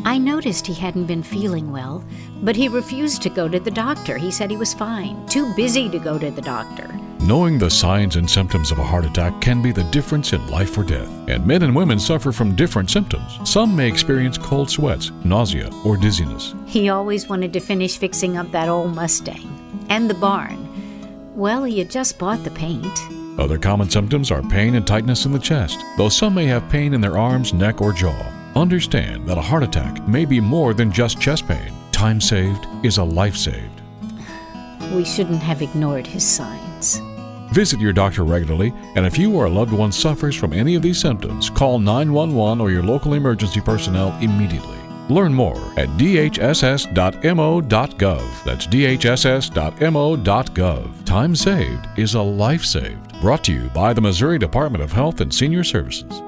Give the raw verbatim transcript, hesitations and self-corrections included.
I noticed he hadn't been feeling well, but he refused to go to the doctor. He said he was fine, too busy to go to the doctor. Knowing the signs and symptoms of a heart attack can be the difference in life or death, and men and women suffer from different symptoms. Some may experience cold sweats, nausea, or dizziness. He always wanted to finish fixing up that old Mustang and the barn. Well, he had just bought the paint. Other common symptoms are pain and tightness in the chest, though some may have pain in their arms, neck, or jaw. Understand that a heart attack may be more than just chest pain. Time saved is a life saved. We shouldn't have ignored his signs. Visit your doctor regularly, and if you or a loved one suffers from any of these symptoms, call nine one one or your local emergency personnel immediately. Learn more at d h s s dot m o dot gov. That's d h s s dot m o dot gov. Time saved is a life saved. Brought to you by the Missouri Department of Health and Senior Services.